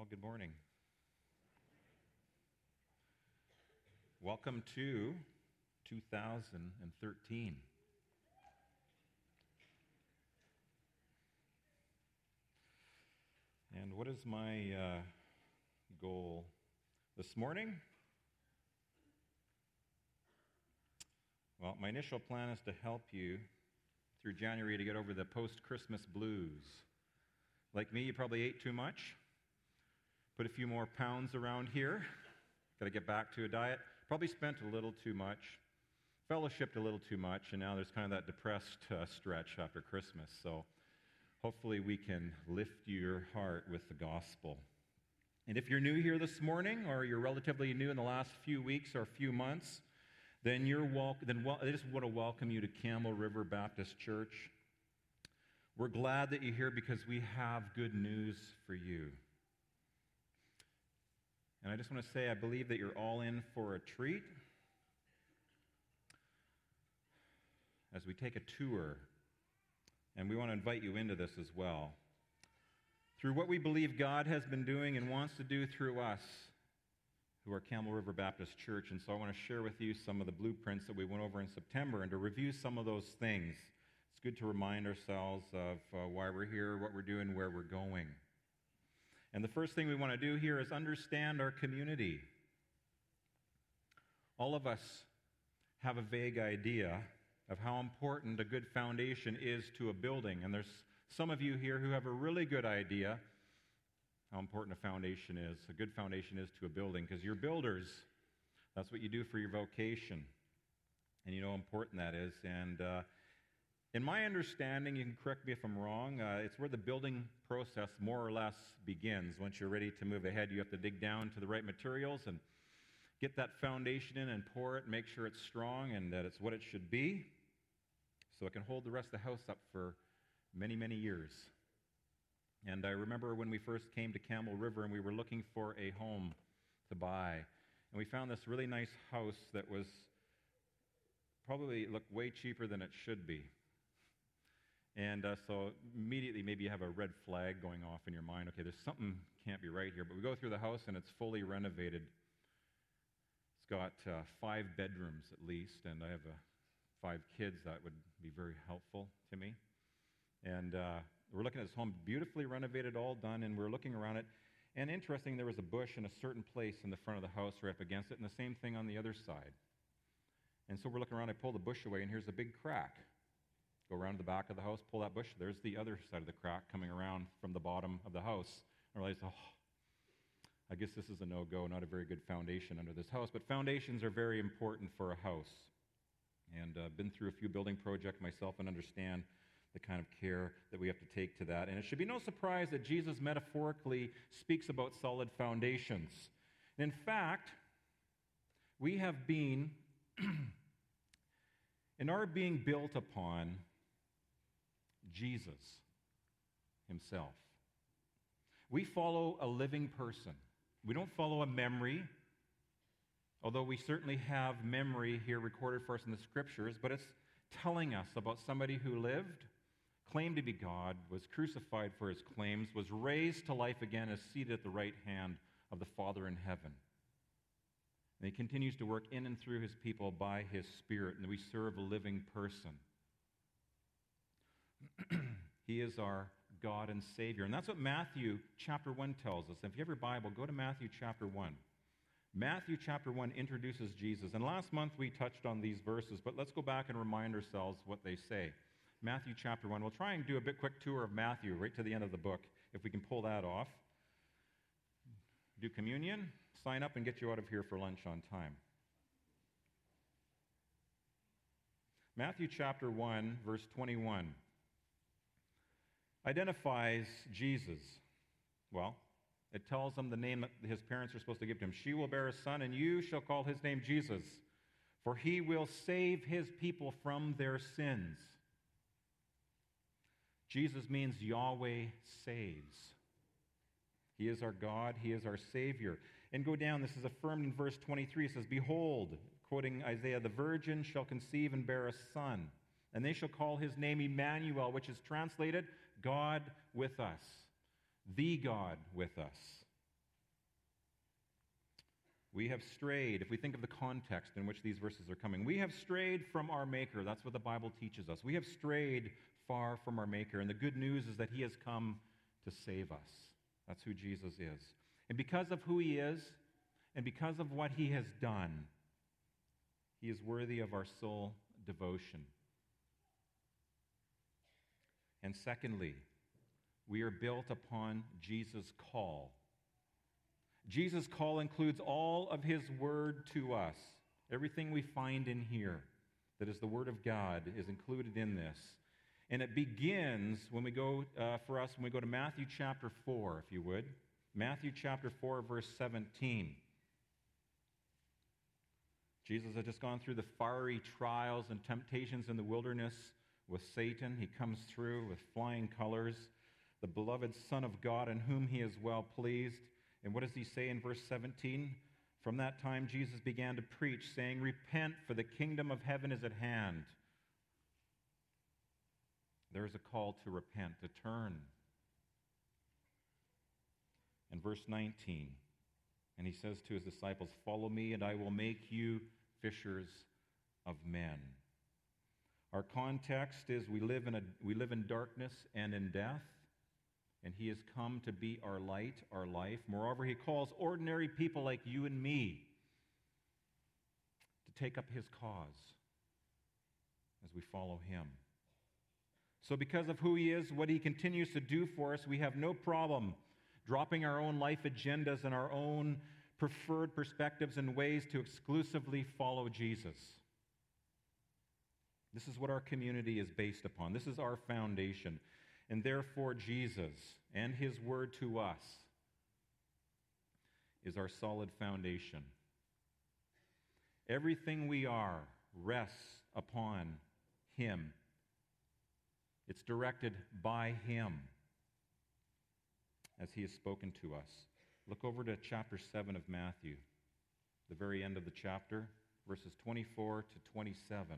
Well, good morning. Welcome to 2013. And what is my goal this morning? Well, my initial plan is to help you through January to get over the post-Christmas blues. Like me, you probably ate too much, put a few more pounds around here, got to get back to a diet, probably spent a little too much, fellowshipped a little too much, and now there's kind of that depressed stretch after Christmas. So hopefully we can lift your heart with the gospel. And if you're new here this morning, or you're relatively new in the last few weeks or few months, then I just want to welcome you to Camel River Baptist Church. We're glad that you're here because we have good news for you. And I just want to say, I believe that you're all in for a treat as we take a tour. And we want to invite you into this as well. Through what we believe God has been doing and wants to do through us, who are Camel River Baptist Church. And so I want to share with you some of the blueprints that we went over in September and to review some of those things. It's good to remind ourselves of why we're here, what we're doing, where we're going. And the first thing we want to do here is understand our community. All of us have a vague idea of how important a good foundation is to a building. And there's some of you here who have a really good idea how important a foundation is, a good foundation is to a building, because you're builders. That's what you do for your vocation. And you know how important that is. And in my understanding, you can correct me if I'm wrong, it's where the building process more or less begins. Once you're ready to move ahead, you have to dig down to the right materials and get that foundation in and pour it and make sure it's strong and that it's what it should be so it can hold the rest of the house up for many, many years. And I remember when we first came to Camel River and we were looking for a home to buy. And we found this really nice house that was probably looked way cheaper than it should be. And so immediately maybe you have a red flag going off in your mind. Okay, there's something can't be right here. But we go through the house and it's fully renovated. It's got 5 bedrooms at least, and I have 5 kids. That would be very helpful to me. And we're looking at this home, beautifully renovated, all done, and we're looking around it. And interesting, there was a bush in a certain place in the front of the house right up against it, and the same thing on the other side. And so we're looking around, I pull the bush away, and here's a big crack. Go around to the back of the house, pull that bush, there's the other side of the crack coming around from the bottom of the house. I realized, I guess this is a no-go, not a very good foundation under this house. But foundations are very important for a house. And I've been through a few building projects myself and understand the kind of care that we have to take to that. And it should be no surprise that Jesus metaphorically speaks about solid foundations. In fact, we have been, and are being built upon Jesus himself. We follow a living person. We don't follow a memory, although we certainly have memory here recorded for us in the Scriptures, but it's telling us about somebody who lived, claimed to be God, was crucified for his claims, was raised to life again, is seated at the right hand of the Father in heaven. And he continues to work in and through his people by his Spirit, and we serve a living person. He is our God and Savior. And that's what Matthew chapter 1 tells us. If you have your Bible, go to Matthew chapter 1. Matthew chapter 1 introduces Jesus. And last month we touched on these verses, but let's go back and remind ourselves what they say. Matthew chapter 1. We'll try and do a quick tour of Matthew right to the end of the book, if we can pull that off. Do communion, sign up, and get you out of here for lunch on time. Matthew chapter 1, verse 21 identifies Jesus. Well, it tells him the name that his parents are supposed to give to him. She will bear a son, and you shall call his name Jesus, for he will save his people from their sins. Jesus means Yahweh saves. He is our God. He is our Savior. And go down, this is affirmed in verse 23. It says, behold, quoting Isaiah, the virgin shall conceive and bear a son, and they shall call his name Emmanuel, which is translated God with us. The God with us. We have strayed, if we think of the context in which these verses are coming, we have strayed from our Maker. That's what the Bible teaches us. We have strayed far from our Maker. And the good news is that he has come to save us. That's who Jesus is. And because of who he is, and because of what he has done, he is worthy of our sole devotion. And secondly, we are built upon Jesus' call. Jesus' call includes all of his word to us. Everything we find in here that is the word of God is included in this. And it begins when we go, when we go to Matthew chapter 4, if you would. Matthew chapter 4, verse 17. Jesus had just gone through the fiery trials and temptations in the wilderness with Satan. He comes through with flying colors, the beloved Son of God in whom he is well pleased. And what does he say in verse 17? From that time Jesus began to preach, saying, "Repent, for the kingdom of heaven is at hand." There is a call to repent, to turn. In verse 19, and he says to his disciples, "Follow me, and I will make you fishers of men." Our context is we live in darkness and in death, and he has come to be our light, our life. Moreover, he calls ordinary people like you and me to take up his cause as we follow him. So because of who he is, what he continues to do for us, we have no problem dropping our own life agendas and our own preferred perspectives and ways to exclusively follow Jesus. This is what our community is based upon. This is our foundation. And therefore, Jesus and his word to us is our solid foundation. Everything we are rests upon him. It's directed by him as he has spoken to us. Look over to chapter 7 of Matthew, the very end of the chapter, verses 24 to 27.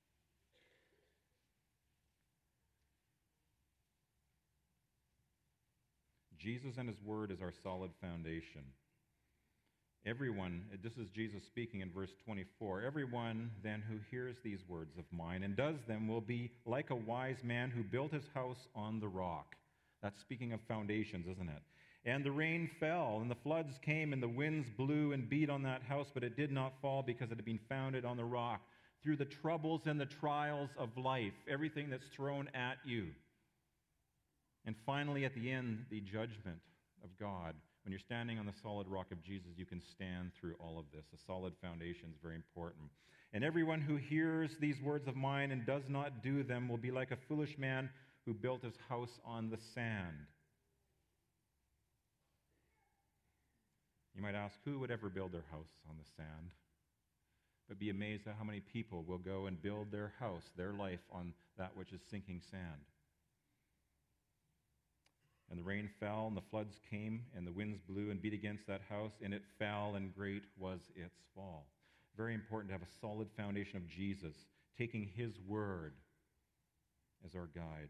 Jesus and his word is our solid foundation. Everyone, this is Jesus speaking in verse 24, "Everyone then who hears these words of mine and does them will be like a wise man who built his house on the rock." That's speaking of foundations, isn't it? "And the rain fell, and the floods came, and the winds blew and beat on that house, but it did not fall because it had been founded on the rock." Through the troubles and the trials of life, everything that's thrown at you. And finally, at the end, the judgment of God. When you're standing on the solid rock of Jesus, you can stand through all of this. A solid foundation is very important. "And everyone who hears these words of mine and does not do them will be like a foolish man who built his house on the sand." You might ask, who would ever build their house on the sand? But be amazed at how many people will go and build their house, their life, on that which is sinking sand. "And the rain fell, and the floods came, and the winds blew and beat against that house, and it fell, and great was its fall." Very important to have a solid foundation of Jesus, taking his word as our guide.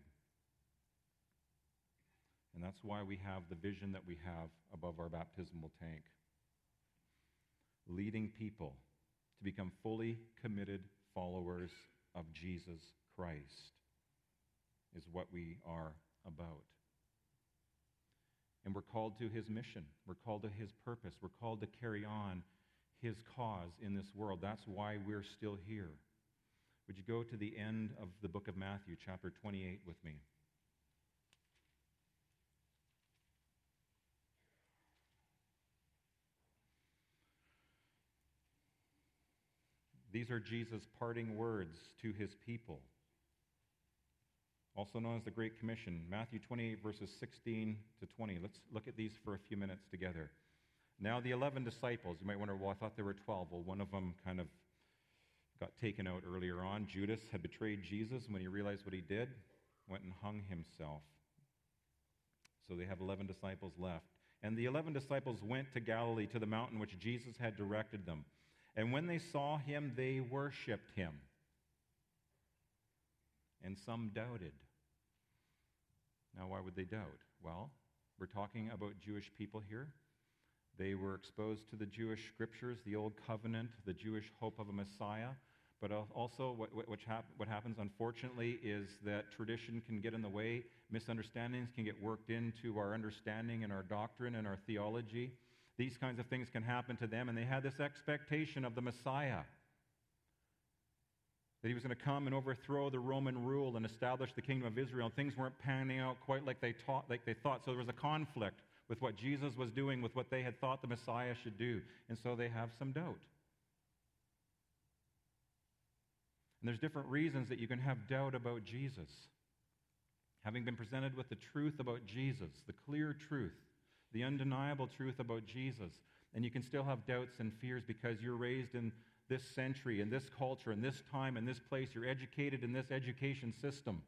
And that's why we have the vision that we have above our baptismal tank. Leading people to become fully committed followers of Jesus Christ is what we are about. And we're called to his mission. We're called to his purpose. We're called to carry on his cause in this world. That's why we're still here. Would you go to the end of the book of Matthew, chapter 28, with me? These are Jesus' parting words to his people, also known as the Great Commission. Matthew 28, verses 16 to 20. Let's look at these for a few minutes together. "Now the 11 disciples," you might wonder, well, I thought there were 12. Well, one of them kind of got taken out earlier on. Judas had betrayed Jesus, and when he realized what he did, went and hung himself. So they have 11 disciples left. "And the 11 disciples went to Galilee, to the mountain which Jesus had directed them. And when they saw him, they worshipped him. And some doubted." Now, why would they doubt? Well, we're talking about Jewish people here. They were exposed to the Jewish scriptures, the Old Covenant, the Jewish hope of a Messiah. But also what happens, unfortunately, is that tradition can get in the way. Misunderstandings can get worked into our understanding and our doctrine and our theology. These kinds of things can happen to them, and they had this expectation of the Messiah, that he was going to come and overthrow the Roman rule and establish the kingdom of Israel. Things weren't panning out quite like they thought. So there was a conflict with what Jesus was doing, with what they had thought the Messiah should do. And so they have some doubt. And there's different reasons that you can have doubt about Jesus. Having been presented with the truth about Jesus, the clear truth, the undeniable truth about Jesus, and you can still have doubts and fears because you're raised in this century, in this culture, in this time, in this place. You're educated in this education system.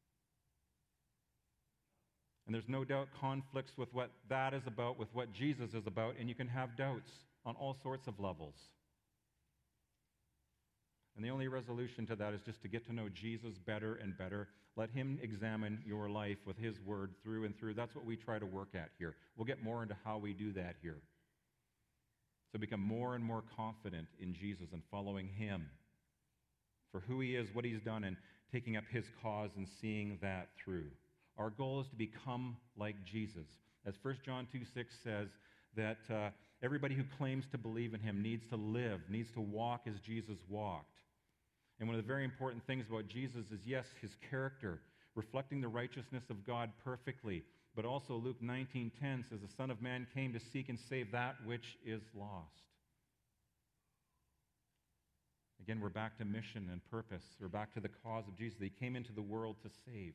And there's no doubt conflicts with what that is about, with what Jesus is about, and you can have doubts on all sorts of levels. And the only resolution to that is just to get to know Jesus better and better. Let him examine your life with his word through and through. That's what we try to work at here. We'll get more into how we do that here. So become more and more confident in Jesus and following him for who he is, what he's done, and taking up his cause and seeing that through. Our goal is to become like Jesus. As 1 John 2:6 says, that everybody who claims to believe in him needs to live, needs to walk as Jesus walked. And one of the very important things about Jesus is, yes, his character, reflecting the righteousness of God perfectly, but also Luke 19:10 says, the Son of Man came to seek and save that which is lost. Again, we're back to mission and purpose. We're back to the cause of Jesus. He came into the world to save.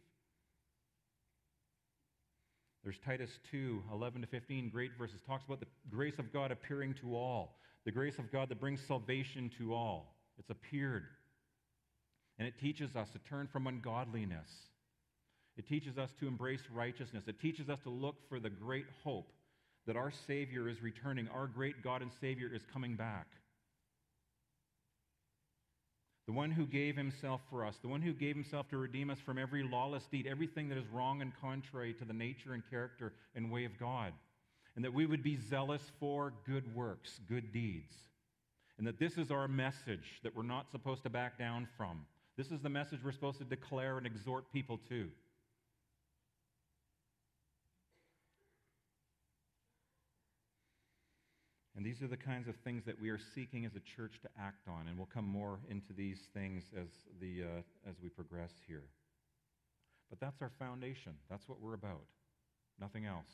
There's Titus 2:11-15, great verses, talks about the grace of God appearing to all, the grace of God that brings salvation to all. It's appeared. And it teaches us to turn from ungodliness. It teaches us to embrace righteousness. It teaches us to look for the great hope that our Savior is returning. Our great God and Savior is coming back. The one who gave himself for us, the one who gave himself to redeem us from every lawless deed, everything that is wrong and contrary to the nature and character and way of God. And that we would be zealous for good works, good deeds. And that this is our message that we're not supposed to back down from. This is the message we're supposed to declare and exhort people to. And these are the kinds of things that we are seeking as a church to act on, and we'll come more into these things as we progress here. But that's our foundation. That's what we're about. Nothing else.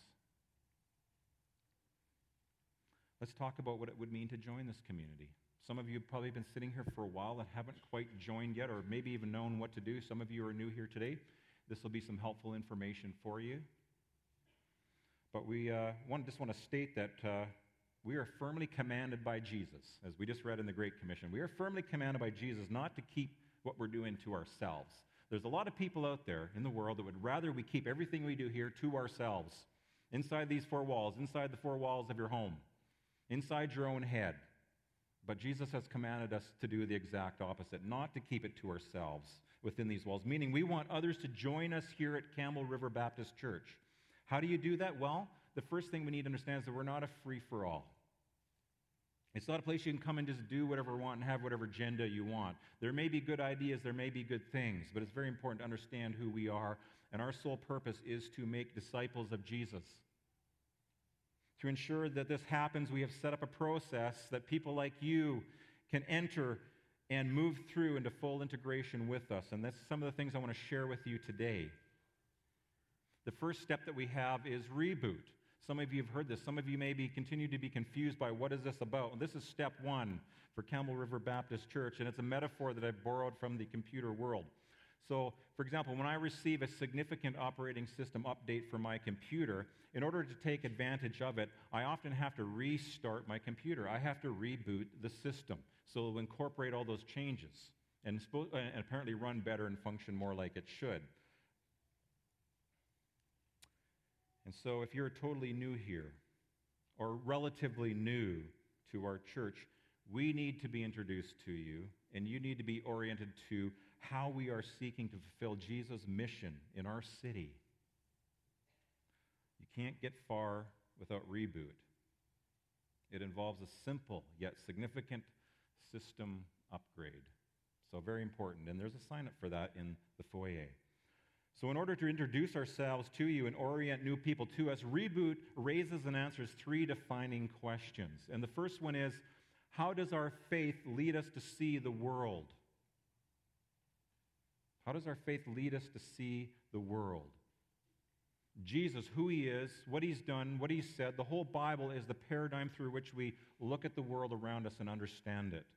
Let's talk about what it would mean to join this community. Some of you have probably been sitting here for a while and haven't quite joined yet, or maybe even known what to do. Some of you are new here today. This will be some helpful information for you. But we just want to state that we are firmly commanded by Jesus, as we just read in the Great Commission. We are firmly commanded by Jesus not to keep what we're doing to ourselves. There's a lot of people out there in the world that would rather we keep everything we do here to ourselves, inside these four walls, inside the four walls of your home, inside your own head. But Jesus has commanded us to do the exact opposite, not to keep it to ourselves within these walls, meaning we want others to join us here at Campbell River Baptist Church. How do you do that? Well, the first thing we need to understand is that we're not a free-for-all. It's not a place you can come and just do whatever you want and have whatever agenda you want. There may be good ideas, there may be good things, but it's very important to understand who we are, and our sole purpose is to make disciples of Jesus. To ensure that this happens, we have set up a process that people like you can enter and move through into full integration with us. And that's some of the things I want to share with you today. The first step that we have is reboot. Some of you have heard this. Some of you may continue to be confused by what is this about. And this is step one for Campbell River Baptist Church, and it's a metaphor that I borrowed from the computer world. So, for example, when I receive a significant operating system update for my computer, in order to take advantage of it, I often have to restart my computer. I have to reboot the system so it will incorporate all those changes and apparently run better and function more like it should. And so if you're totally new here or relatively new to our church, we need to be introduced to you, and you need to be oriented to how we are seeking to fulfill Jesus' mission in our city. You can't get far without reboot. It involves a simple yet significant system upgrade. So very important. And there's a sign up for that in the foyer. So in order to introduce ourselves to you and orient new people to us, Reboot raises and answers 3 defining questions. And the first one is, how does our faith lead us to see the world? How does our faith lead us to see the world? Jesus, who he is, what he's done, what he's said, the whole Bible is the paradigm through which we look at the world around us and understand it.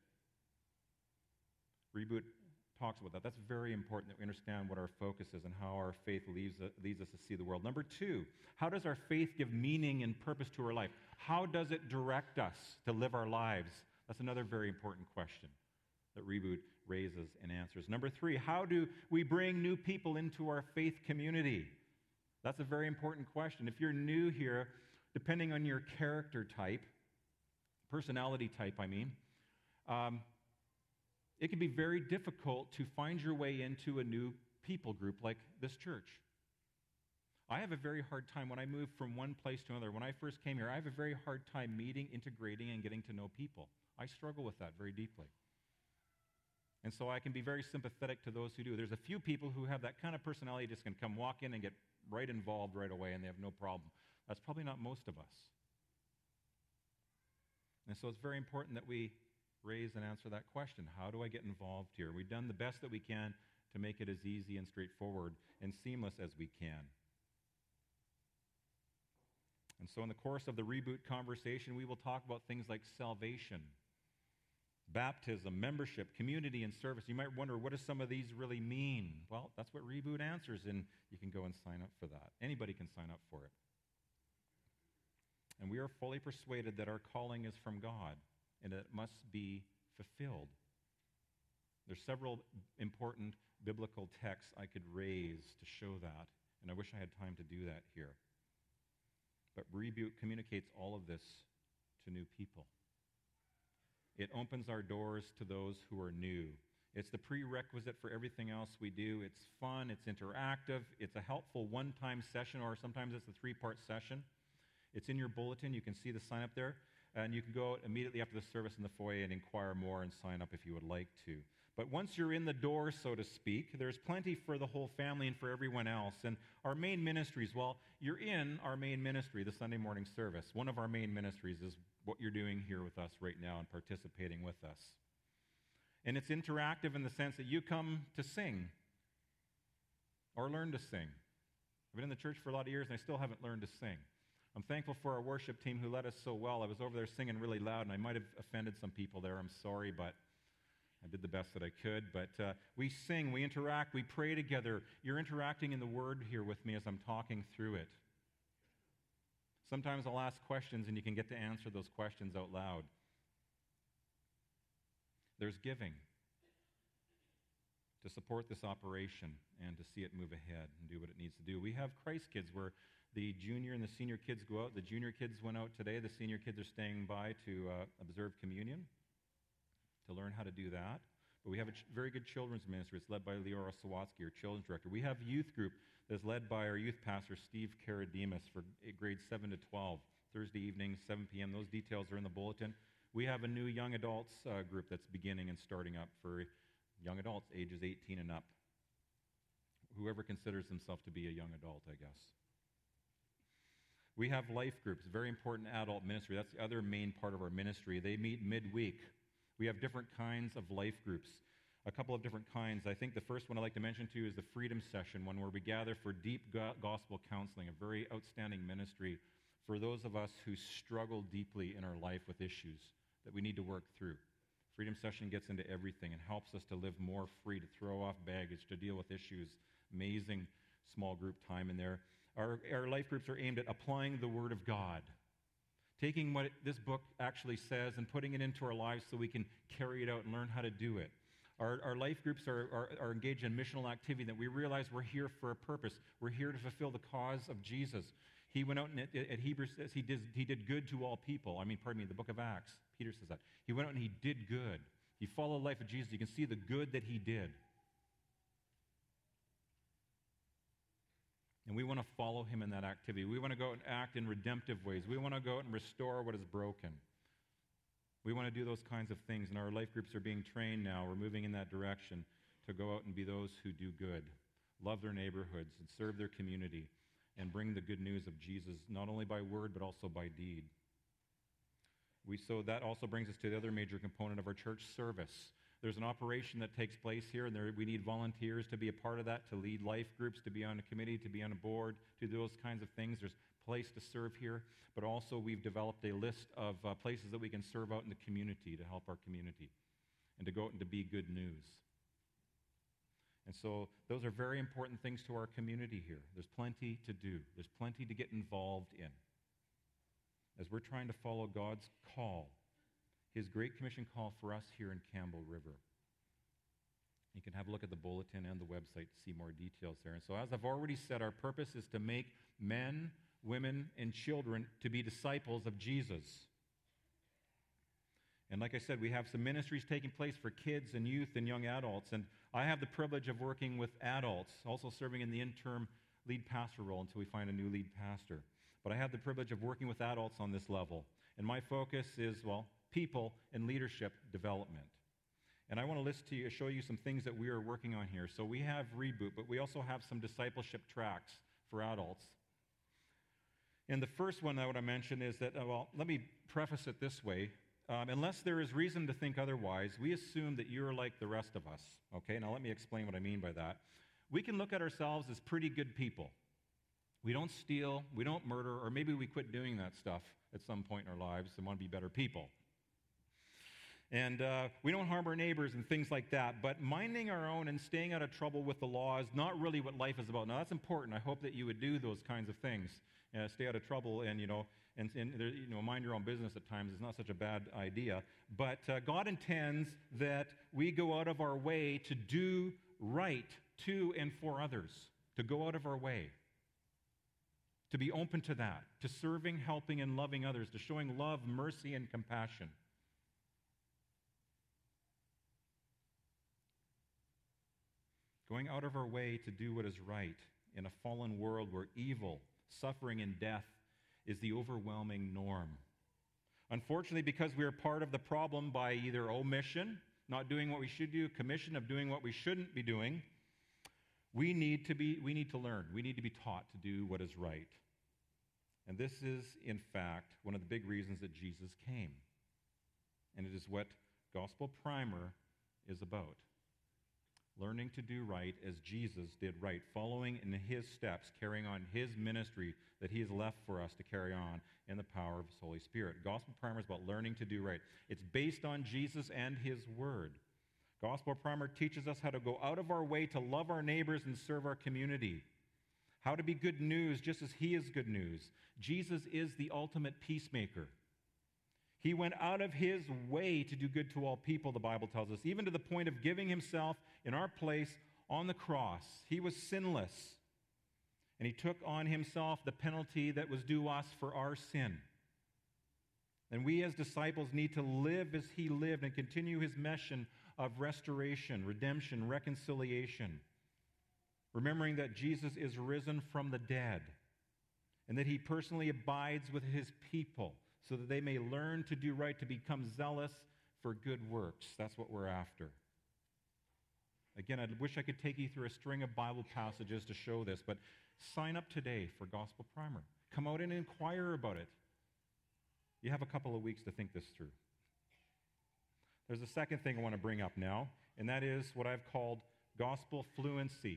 Reboot talks about that. That's very important that we understand what our focus is and how our faith leads us to see the world. Number 2, how does our faith give meaning and purpose to our life? How does it direct us to live our lives? That's another very important question that Reboot raises and answers. Number 3, how do we bring new people into our faith community? That's a very important question. If you're new here, depending on your character type, personality type, it can be very difficult to find your way into a new people group like this church. I have a very hard time when I move from one place to another. When I first came here, I have a very hard time meeting, integrating, and getting to know people. I struggle with that very deeply. And so I can be very sympathetic to those who do. There's a few people who have that kind of personality, just can come walk in and get right involved right away, and they have no problem. That's probably not most of us. And so it's very important that we raise and answer that question. How do I get involved here? We've done the best that we can to make it as easy and straightforward and seamless as we can. And so in the course of the Reboot conversation, we will talk about things like salvation, baptism, membership, community, and service. You might wonder, what do some of these really mean? Well, that's what Reboot answers, and you can go and sign up for that. Anybody can sign up for it. And we are fully persuaded that our calling is from God, and it must be fulfilled. There's several important biblical texts I could raise to show that, and I wish I had time to do that here. But Reboot communicates all of this to new people. It opens our doors to those who are new. It's the prerequisite for everything else we do. It's fun, it's interactive, it's a helpful one-time session, or sometimes it's a 3-part session. It's in your bulletin. You can see the sign up there. And you can go out immediately after the service in the foyer and inquire more and sign up if you would like to. But once you're in the door, so to speak, there's plenty for the whole family and for everyone else. And our main ministries, well, you're in our main ministry, the Sunday morning service. One of our main ministries is what you're doing here with us right now and participating with us. And it's interactive in the sense that you come to sing or learn to sing. I've been in the church for a lot of years and I still haven't learned to sing. I'm thankful for our worship team who led us so well. I was over there singing really loud, and I might have offended some people there. I'm sorry, but I did the best that I could. But we sing, we interact, we pray together. You're interacting in the Word here with me as I'm talking through it. Sometimes I'll ask questions, and you can get to answer those questions out loud. There's giving to support this operation and to see it move ahead and do what it needs to do. We have Christ Kids where the junior and the senior kids go out. The junior kids went out today. The senior kids are staying by to observe communion, to learn how to do that. But we have a very good children's ministry. It's led by Leora Sawatsky, our children's director. We have youth group that's led by our youth pastor, Steve Karadimas, for grades 7 to 12, Thursday evening, 7 p.m. Those details are in the bulletin. We have a new young adults group that's beginning and starting up for young adults, ages 18 and up. Whoever considers himself to be a young adult, I guess. We have life groups, very important adult ministry. That's the other main part of our ministry. They meet midweek. We have different kinds of life groups, a couple of different kinds. I think the first one I'd like to mention to you is the Freedom Session, one where we gather for deep gospel counseling, a very outstanding ministry for those of us who struggle deeply in our life with issues that we need to work through. Freedom Session gets into everything and helps us to live more free, to throw off baggage, to deal with issues. Amazing small group time in there. Our life groups are aimed at applying the Word of God, taking what this book actually says and putting it into our lives so we can carry it out and learn how to do it. Our life groups are engaged in missional activity, that we realize we're here for a purpose. We're here to fulfill the cause of Jesus. He went out and at Hebrews says he did good to all people. The book of Acts, Peter says that. He went out and he did good. He followed the life of Jesus. You can see the good that he did. And we want to follow him in that activity. We want to go out and act in redemptive ways. We want to go out and restore what is broken. We want to do those kinds of things, and our life groups are being trained now. We're moving in that direction to go out and be those who do good, love their neighborhoods, and serve their community, and bring the good news of Jesus, not only by word, but also by deed. So that also brings us to the other major component of our church service. There's an operation that takes place here, and we need volunteers to be a part of that, to lead life groups, to be on a committee, to be on a board, to do those kinds of things. There's a place to serve here, but also we've developed a list of places that we can serve out in the community to help our community and to go out and to be good news. And so those are very important things to our community here. There's plenty to do. There's plenty to get involved in as we're trying to follow God's call, His Great Commission call for us here in Campbell River. You can have a look at the bulletin and the website to see more details there. And so as I've already said, our purpose is to make men, women, and children to be disciples of Jesus. And like I said, we have some ministries taking place for kids and youth and young adults. And I have the privilege of working with adults, also serving in the interim lead pastor role until we find a new lead pastor. But I have the privilege of working with adults on this level. And my focus is, people and leadership development. And I want to show you some things that we are working on here. So we have Reboot, but we also have some discipleship tracks for adults. And the first one I want to mention is that, let me preface it this way. Unless there is reason to think otherwise, we assume that you're like the rest of us. Okay, now let me explain what I mean by that. We can look at ourselves as pretty good people. We don't steal, we don't murder, or maybe we quit doing that stuff at some point in our lives and want to be better people. And we don't harm our neighbors and things like that. But minding our own and staying out of trouble with the law is not really what life is about. Now, that's important. I hope that you would do those kinds of things. Stay out of trouble and, mind your own business at times is not such a bad idea. But God intends that we go out of our way to do right to and for others, to go out of our way, to be open to that, to serving, helping, and loving others, to showing love, mercy, and compassion. Going out of our way to do what is right in a fallen world where evil, suffering, and death is the overwhelming norm. Unfortunately, because we are part of the problem by either omission, not doing what we should do, commission of doing what we shouldn't be doing, we need to learn. We need to be taught to do what is right. And this is, in fact, one of the big reasons that Jesus came. And it is what Gospel Primer is about. Learning to do right as Jesus did right, following in His steps, carrying on His ministry that He has left for us to carry on in the power of His Holy Spirit. Gospel Primer is about learning to do right. It's based on Jesus and His Word. Gospel Primer teaches us how to go out of our way to love our neighbors and serve our community. How to be good news just as He is good news. Jesus is the ultimate peacemaker. He went out of His way to do good to all people, the Bible tells us, even to the point of giving Himself in our place on the cross. He was sinless, and He took on Himself the penalty that was due us for our sin. And we as disciples need to live as He lived and continue His mission of restoration, redemption, reconciliation, remembering that Jesus is risen from the dead and that He personally abides with His people, so that they may learn to do right, to become zealous for good works. That's what we're after. Again, I wish I could take you through a string of Bible passages to show this, but sign up today for Gospel Primer. Come out and inquire about it. You have a couple of weeks to think this through. There's a second thing I want to bring up now, and that is what I've called gospel fluency.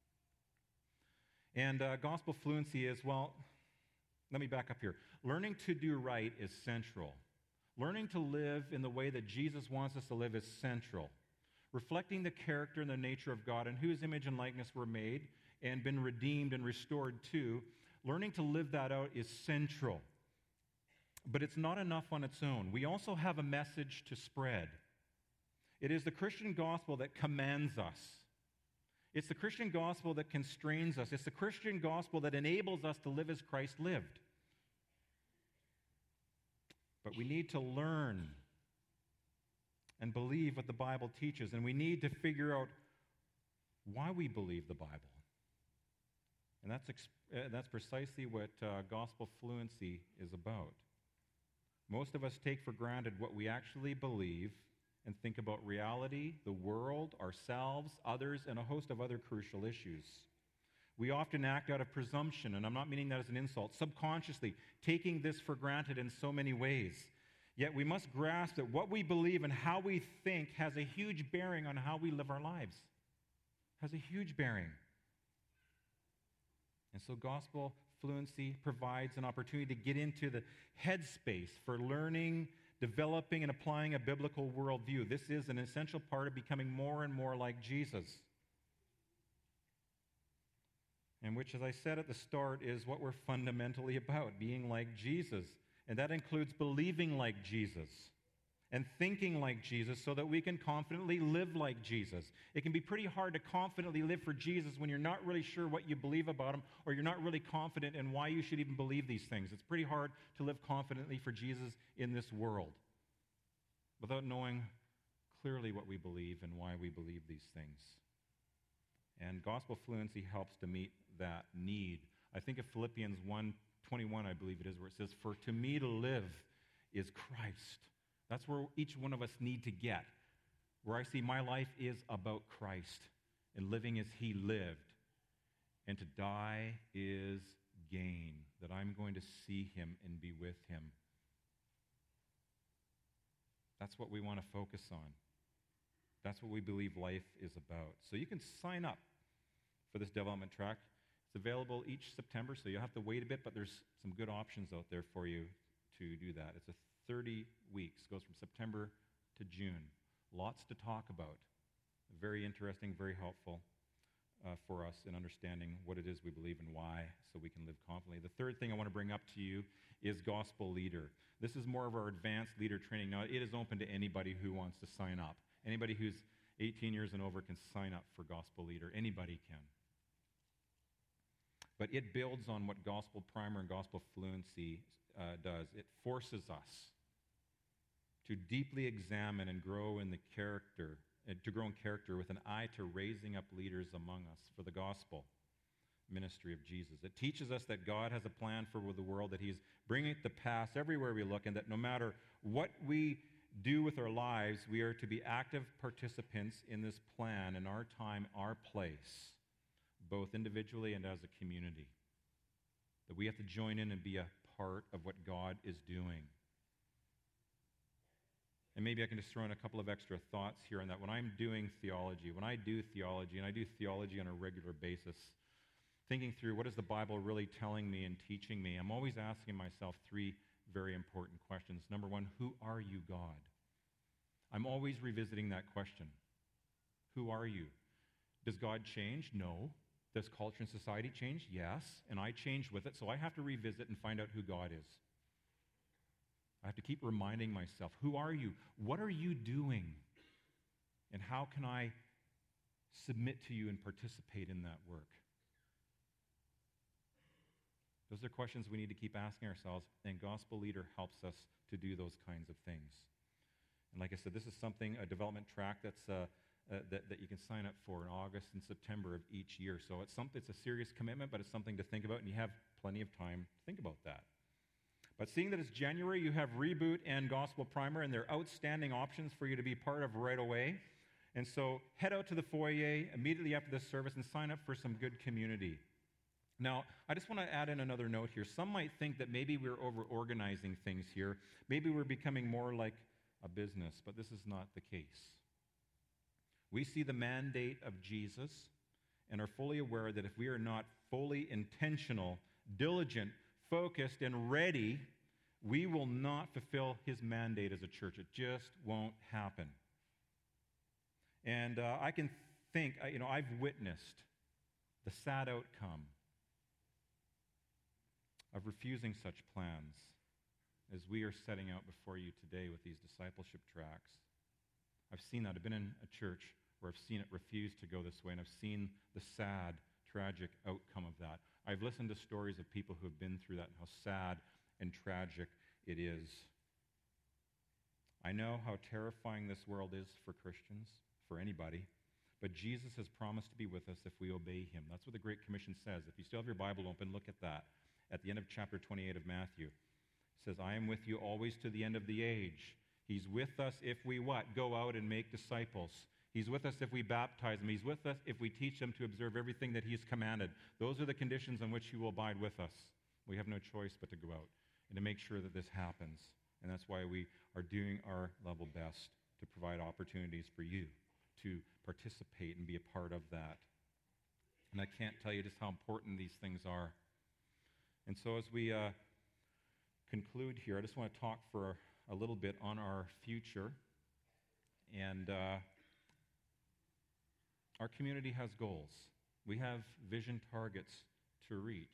And gospel fluency is, let me back up here. Learning to do right is central. Learning to live in the way that Jesus wants us to live is central. Reflecting the character and the nature of God in whose image and likeness we're made and been redeemed and restored to, learning to live that out is central. But it's not enough on its own. We also have a message to spread. It is the Christian gospel that commands us. It's the Christian gospel that constrains us. It's the Christian gospel that enables us to live as Christ lived. But we need to learn and believe what the Bible teaches, and we need to figure out why we believe the Bible. And that's precisely what gospel fluency is about. Most of us take for granted what we actually believe and think about reality, the world, ourselves, others, and a host of other crucial issues. We often act out of presumption, and I'm not meaning that as an insult, subconsciously, taking this for granted in so many ways. Yet we must grasp that what we believe and how we think has a huge bearing on how we live our lives. Has a huge bearing. And so gospel fluency provides an opportunity to get into the headspace for learning, developing, and applying a biblical worldview. This is an essential part of becoming more and more like Jesus. And which, as I said at the start, is what we're fundamentally about, being like Jesus. And that includes believing like Jesus and thinking like Jesus so that we can confidently live like Jesus. It can be pretty hard to confidently live for Jesus when you're not really sure what you believe about him, or you're not really confident in why you should even believe these things. It's pretty hard to live confidently for Jesus in this world without knowing clearly what we believe and why we believe these things. And gospel fluency helps to meet that need. I think of Philippians 1:21, I believe it is, where it says, "For to me to live is Christ." That's where each one of us need to get, where I see my life is about Christ, and living as he lived. And to die is gain, that I'm going to see him and be with him. That's what we want to focus on. That's what we believe life is about. So you can sign up for this development track. It's available each September, so you'll have to wait a bit, but there's some good options out there for you to do that. It's a 30 weeks, goes from September to June. Lots to talk about. Very interesting, very helpful for us in understanding what it is we believe and why, so we can live confidently. The third thing I want to bring up to you is Gospel Leader. This is more of our advanced leader training. Now, it is open to anybody who wants to sign up. Anybody who's 18 years and over can sign up for Gospel Leader. Anybody can. But it builds on what Gospel Primer and Gospel Fluency does. It forces us to deeply examine and grow in the character, to grow in character with an eye to raising up leaders among us for the gospel ministry of Jesus. It teaches us that God has a plan for the world, that he's bringing it to pass everywhere we look, and that no matter what we do with our lives, we are to be active participants in this plan in our time, our place, both individually and as a community. That we have to join in and be a part of what God is doing. And maybe I can just throw in a couple of extra thoughts here on that. When I'm doing theology, when I do theology, and I do theology on a regular basis, thinking through what is the Bible really telling me and teaching me, I'm always asking myself three very important questions. Number one, who are you, God? I'm always revisiting that question. Who are you? Does God change? No. Does culture and society change? Yes. And I change with it, so I have to revisit and find out who God is. I have to keep reminding myself, who are you? What are you doing? And how can I submit to you and participate in that work? Those are questions we need to keep asking ourselves, and Gospel Leader helps us to do those kinds of things. And like I said, this is something, a development track that you can sign up for in August and September of each year. So it's a serious commitment, but it's something to think about, and you have plenty of time to think about that. But seeing that it's January, you have Reboot and Gospel Primer, and they're outstanding options for you to be part of right away. And so head out to the foyer immediately after this service and sign up for some good community. Now, I just want to add in another note here. Some might think that maybe we're over-organizing things here. Maybe we're becoming more like a business, but this is not the case. We see the mandate of Jesus and are fully aware that if we are not fully intentional, diligent, focused, and ready, we will not fulfill his mandate as a church. It just won't happen. And I can think, I've witnessed the sad outcome of refusing such plans as we are setting out before you today with these discipleship tracks. I've seen that. I've been in a church where I've seen it refuse to go this way, and I've seen the sad, tragic outcome of that. I've listened to stories of people who have been through that and how sad and tragic it is. I know how terrifying this world is for Christians, for anybody, but Jesus has promised to be with us if we obey him. That's what the Great Commission says. If you still have your Bible open, look at that at the end of chapter 28 of Matthew. says, I am with you always to the end of the age. He's with us if we what? Go out and make disciples. He's with us if we baptize them. He's with us if we teach them to observe everything that he's commanded. Those are the conditions on which he will abide with us. We have no choice but to go out and to make sure that this happens. And that's why we are doing our level best to provide opportunities for you to participate and be a part of that. And I can't tell you just how important these things are. And so as we conclude here, I just want to talk for a little bit on our future. And our community has goals. We have vision targets to reach.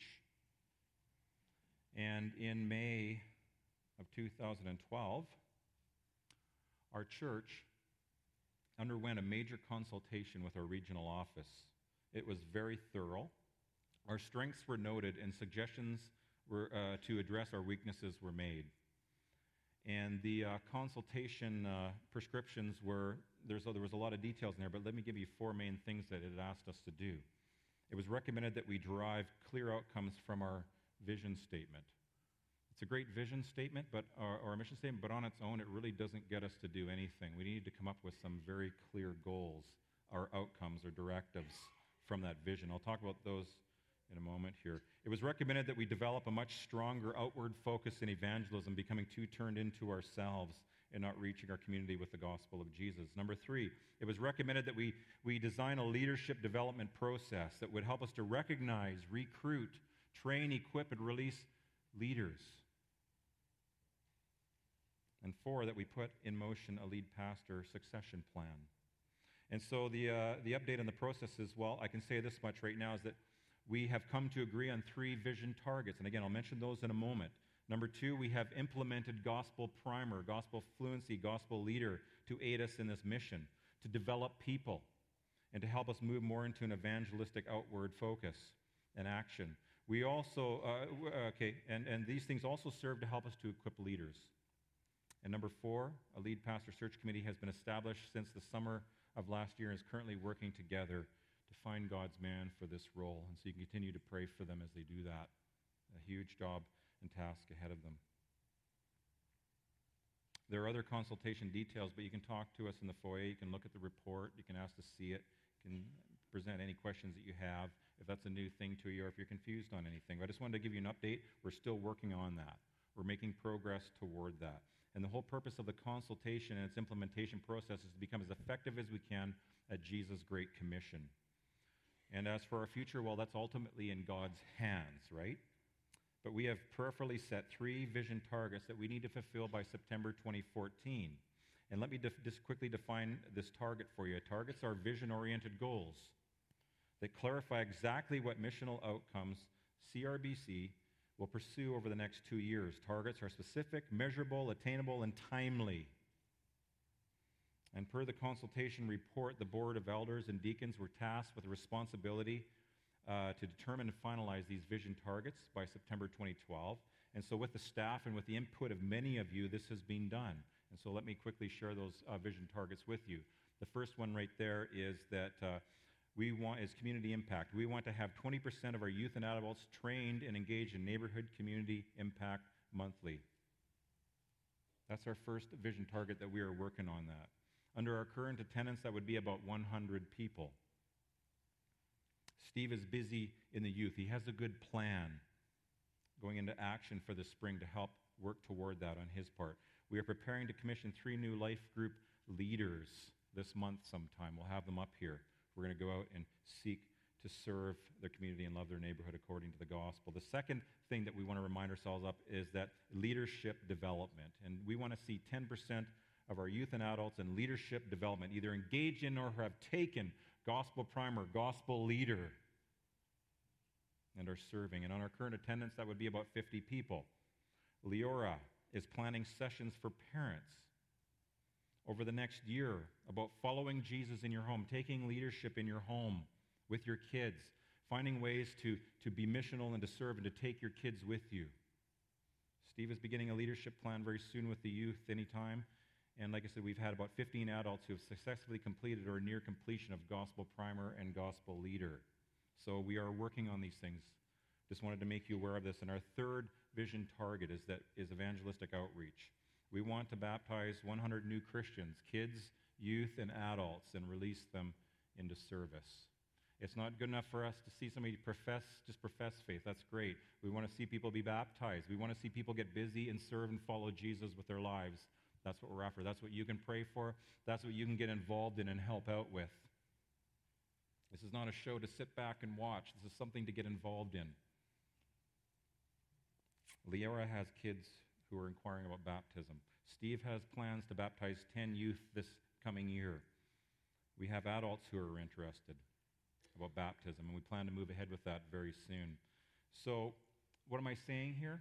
And in May of 2012, our church underwent a major consultation with our regional office. It was very thorough. Our strengths were noted and suggestions were, to address our weaknesses were made. And the consultation prescriptions were, there was a lot of details in there, but let me give you 4 main things that it asked us to do. It was recommended that we derive clear outcomes from our vision statement. It's a great vision statement, or a mission statement, but on its own, it really doesn't get us to do anything. We need to come up with some very clear goals, or outcomes, or directives from that vision. I'll talk about those in a moment here. It was recommended that we develop a much stronger outward focus in evangelism, becoming too turned into ourselves and not reaching our community with the gospel of Jesus. Number 3, it was recommended that we design a leadership development process that would help us to recognize, recruit, train, equip, and release leaders. And 4, that we put in motion a lead pastor succession plan. And so the update on the process is, well, I can say this much right now, is that we have come to agree on 3 vision targets. And again, I'll mention those in a moment. Number 2, we have implemented gospel primer, gospel fluency, gospel leader to aid us in this mission, to develop people, and to help us move more into an evangelistic outward focus and action. We also, and these things also serve to help us to equip leaders. And number 4, a lead pastor search committee has been established since the summer of last year and is currently working together to find God's man for this role. And so you can continue to pray for them as they do that. A huge job and task ahead of them. There are other consultation details, but you can talk to us in the foyer. You can look at the report. You can ask to see it. You can present any questions that you have, if that's a new thing to you or if you're confused on anything. But I just wanted to give you an update. We're still working on that. We're making progress toward that. And the whole purpose of the consultation and its implementation process is to become as effective as we can at Jesus' Great Commission. And as for our future, well, that's ultimately in God's hands, right? But we have prayerfully set 3 vision targets that we need to fulfill by September 2014. And let me just quickly define this target for you. Targets are vision-oriented goals that clarify exactly what missional outcomes CRBC will pursue over the next 2 years. Targets are specific, measurable, attainable, and timely. And per the consultation report, the Board of Elders and Deacons were tasked with the responsibility to determine and finalize these vision targets by September 2012. And so with the staff and with the input of many of you, this has been done. And so let me quickly share those vision targets with you. The first one right there is that we want is community impact. We want to have 20% of our youth and adults trained and engaged in neighborhood community impact monthly. That's our first vision target that we are working on that. Under our current attendance, that would be about 100 people. Steve is busy in the youth. He has a good plan going into action for the spring to help work toward that on his part. We are preparing to commission 3 new life group leaders this month sometime. We'll have them up here. We're going to go out and seek to serve their community and love their neighborhood according to the gospel. The second thing that we want to remind ourselves of is that leadership development. And we want to see 10% of our youth and adults in leadership development, either engaged in or have taken gospel primer, gospel leader, and are serving. And on our current attendance, that would be about 50 people. Leora is planning sessions for parents over the next year about following Jesus in your home, taking leadership in your home with your kids, finding ways to be missional and to serve and to take your kids with you. Steve is beginning a leadership plan very soon with the youth anytime. And like I said, we've had about 15 adults who have successfully completed or near completion of Gospel Primer and Gospel Leader. So we are working on these things Just wanted to make you aware of this. And our third vision target is evangelistic outreach. We want to baptize 100 new Christians, kids, youth, and adults, and release them into service. It's not good enough for us to see somebody profess faith. That's great. We want to see people be baptized. We want to see people get busy and serve and follow Jesus with their lives. That's what we're after. That's what you can pray for. That's what you can get involved in and help out with. This is not a show to sit back and watch. This is something to get involved in. Leora has kids who are inquiring about baptism. Steve has plans to baptize 10 youth this coming year. We have adults who are interested about baptism, and we plan to move ahead with that very soon. So, what am I saying here?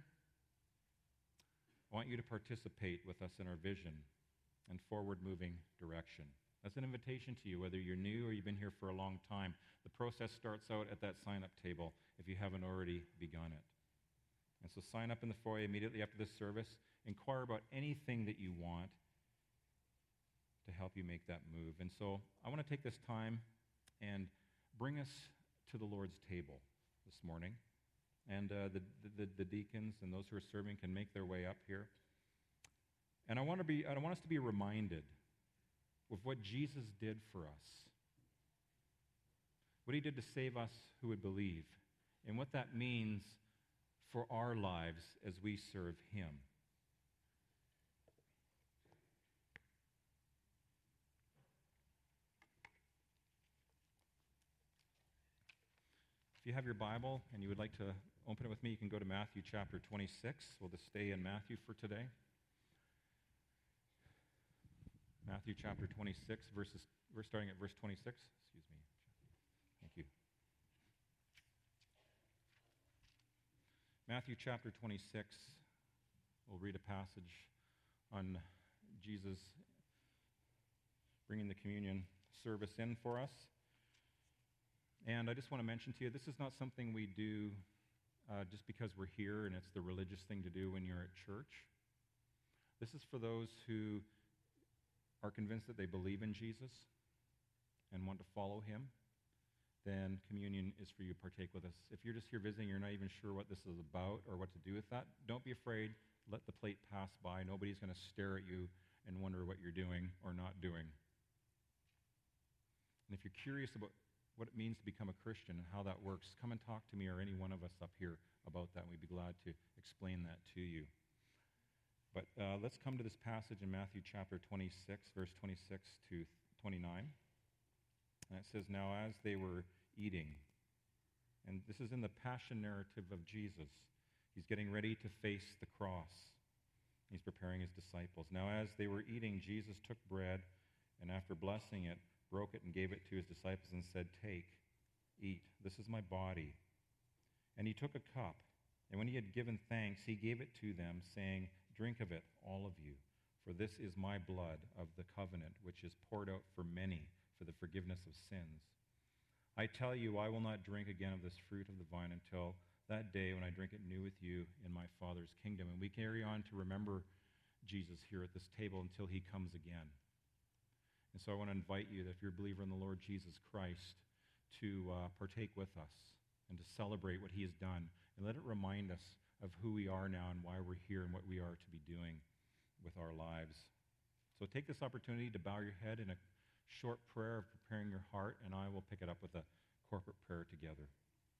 I want you to participate with us in our vision and forward-moving direction. That's an invitation to you, whether you're new or you've been here for a long time. The process starts out at that sign-up table if you haven't already begun it. And so sign up in the foyer immediately after this service. Inquire about anything that you want to help you make that move. And so I want to take this time and bring us to the Lord's table this morning. And the deacons and those who are serving can make their way up here. And I want us to be reminded of what Jesus did for us, what he did to save us who would believe, and what that means for our lives as we serve him. If you have your Bible and you would like to open it with me, you can go to Matthew chapter 26. We'll just stay in Matthew for today. Matthew chapter 26, we're starting at verse 26. Excuse me. Thank you. Matthew chapter 26, we'll read a passage on Jesus bringing the communion service in for us. And I just want to mention to you, this is not something we do just because we're here and it's the religious thing to do when you're at church. This is for those who are convinced that they believe in Jesus and want to follow him. Then communion is for you to partake with us. If you're just here visiting, you're not even sure what this is about or what to do with that, don't be afraid. Let the plate pass by. Nobody's going to stare at you and wonder what you're doing or not doing. And if you're curious about what it means to become a Christian and how that works, come and talk to me or any one of us up here about that. We'd be glad to explain that to you. But let's come to this passage in Matthew chapter 26, verse 26 to 29. And it says, "Now as they were eating," and this is in the passion narrative of Jesus. He's getting ready to face the cross. He's preparing his disciples. "Now as they were eating, Jesus took bread, and after blessing it, broke it and gave it to his disciples and said, 'Take, eat, this is my body.' And he took a cup, and when he had given thanks, he gave it to them, saying, 'Drink of it, all of you, for this is my blood of the covenant, which is poured out for many for the forgiveness of sins. I tell you, I will not drink again of this fruit of the vine until that day when I drink it new with you in my Father's kingdom.'" And we carry on to remember Jesus here at this table until he comes again. And so I want to invite you, that if you're a believer in the Lord Jesus Christ, to partake with us and to celebrate what he has done. And let it remind us of who we are now and why we're here and what we are to be doing with our lives. So take this opportunity to bow your head in a short prayer of preparing your heart, and I will pick it up with a corporate prayer together.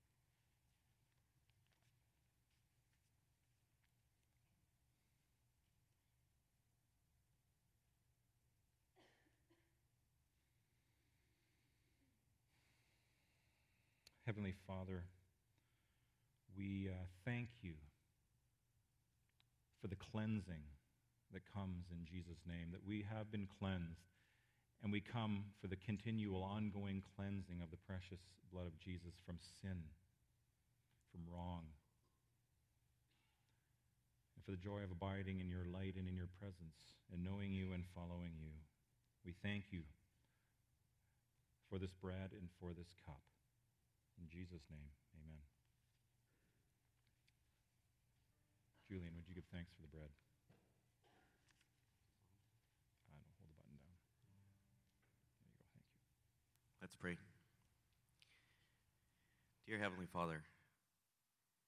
Heavenly Father, we thank you for the cleansing that comes in Jesus' name, that we have been cleansed, and we come for the continual, ongoing cleansing of the precious blood of Jesus from sin, from wrong, and for the joy of abiding in your light and in your presence, and knowing you and following you. We thank you for this bread and for this cup. In Jesus' name, amen. Julian, would you give thanks for the bread? Hold the button down. There you go, thank you. Let's pray. Dear Heavenly Father,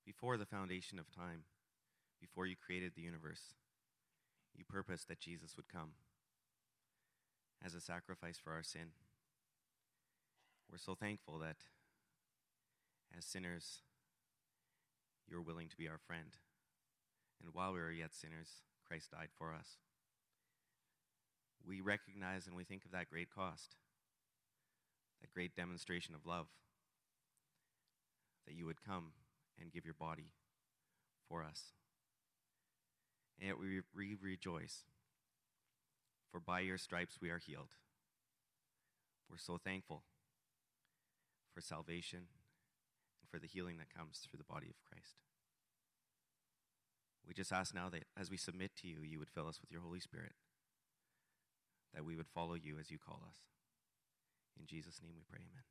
Before the foundation of time, before you created the universe, you purposed that Jesus would come as a sacrifice for our sin. We're so thankful that as sinners, you're willing to be our friend. And while we were yet sinners, Christ died for us. We recognize and we think of that great cost, that great demonstration of love, that you would come and give your body for us. And yet we rejoice, for by your stripes we are healed. We're so thankful for salvation and for the healing that comes through the body of Christ. We just ask now that as we submit to you, you would fill us with your Holy Spirit, that we would follow you as you call us. In Jesus' name we pray, amen.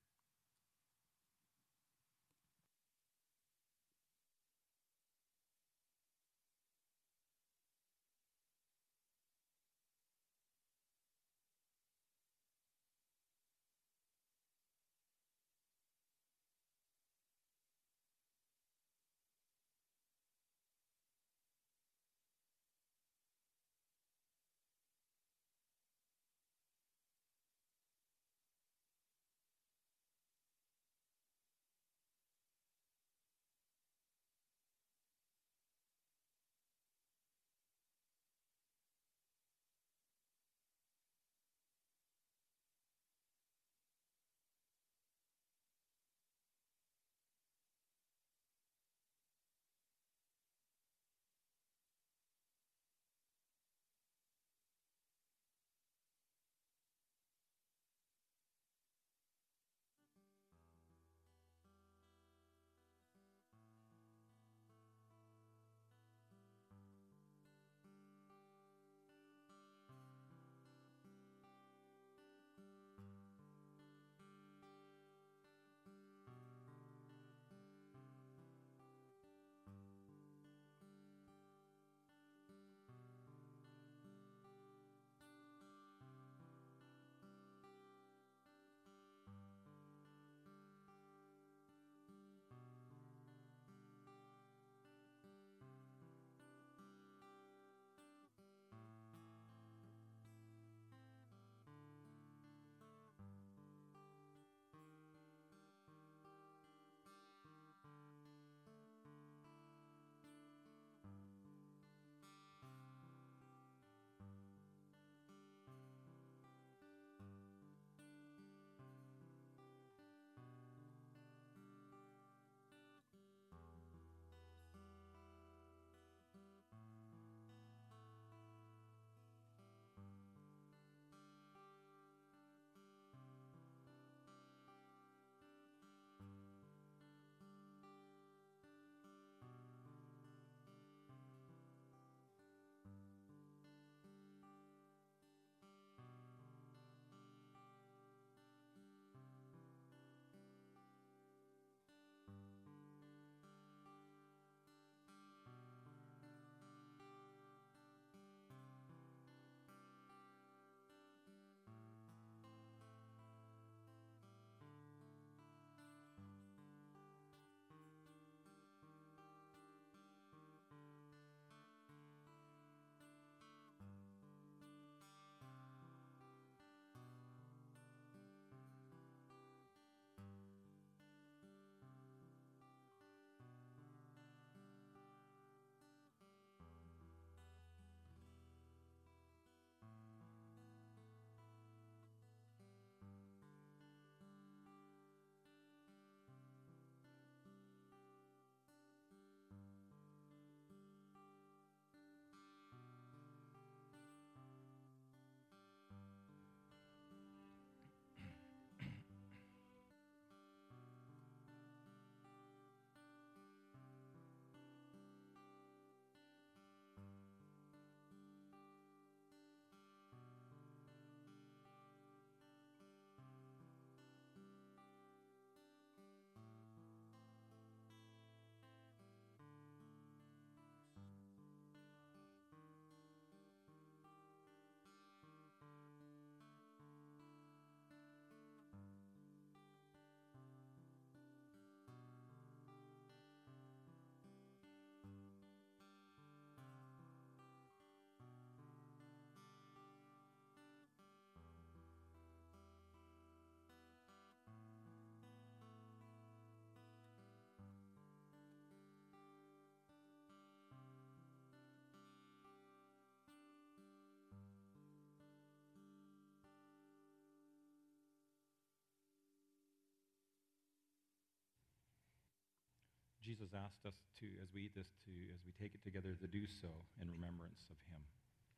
Jesus asked us to, as we eat this, as we take it together, to do so in remembrance of him.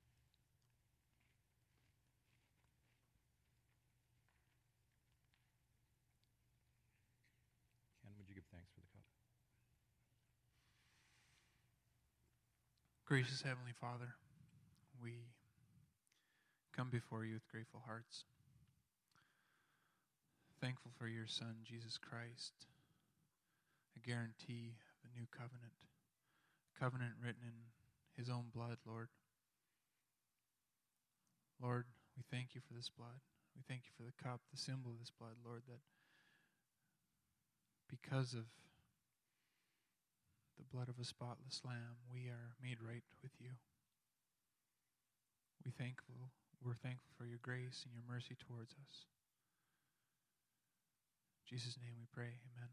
Ken, would you give thanks for the cup? Gracious Heavenly Father, we come before you with grateful hearts, thankful for your Son, Jesus Christ, a guarantee of a new covenant, a covenant written in his own blood, Lord. Lord, we thank you for this blood. We thank you for the cup, the symbol of this blood, Lord, that because of the blood of a spotless lamb, we are made right with you. We're thankful for your grace and your mercy towards us. In Jesus' name we pray, amen.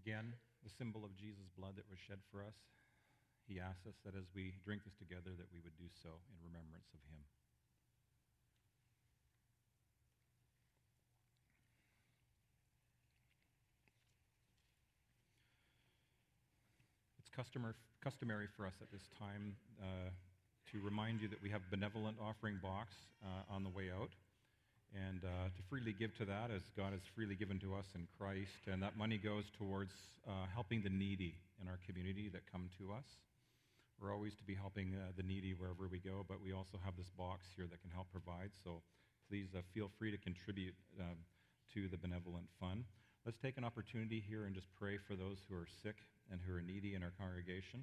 Again, the symbol of Jesus' blood that was shed for us, he asks us that as we drink this together, that we would do so in remembrance of him. It's customary for us at this time to remind you that we have a benevolent offering box on the way out, and to freely give to that as God has freely given to us in Christ. And that money goes towards helping the needy in our community that come to us. We're always to be helping the needy wherever we go, but we also have this box here that can help provide. So please feel free to contribute to the benevolent fund. Let's take an opportunity here and just pray for those who are sick and who are needy in our congregation.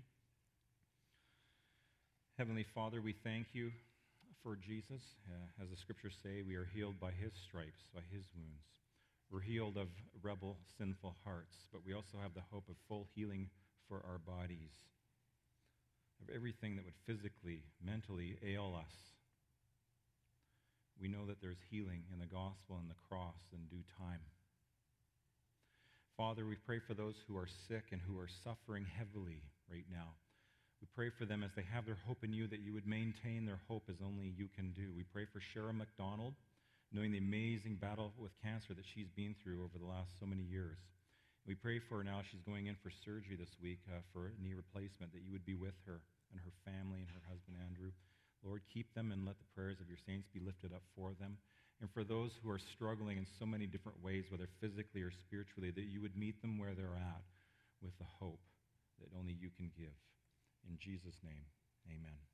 Heavenly Father, we thank you for Jesus. As the scriptures say, we are healed by his stripes, by his wounds. We're healed of rebel, sinful hearts, but we also have the hope of full healing for our bodies, of everything that would physically, mentally ail us. We know that there's healing in the gospel and the cross in due time. Father, we pray for those who are sick and who are suffering heavily right now. We pray for them as they have their hope in you, that you would maintain their hope as only you can do. We pray for Sharon McDonald, knowing the amazing battle with cancer that she's been through over the last so many years. We pray for her now. She's going in for surgery this week for a knee replacement, that you would be with her and her family and her husband, Andrew. Lord, keep them and let the prayers of your saints be lifted up for them. And for those who are struggling in so many different ways, whether physically or spiritually, that you would meet them where they're at with the hope that only you can give. In Jesus' name, amen.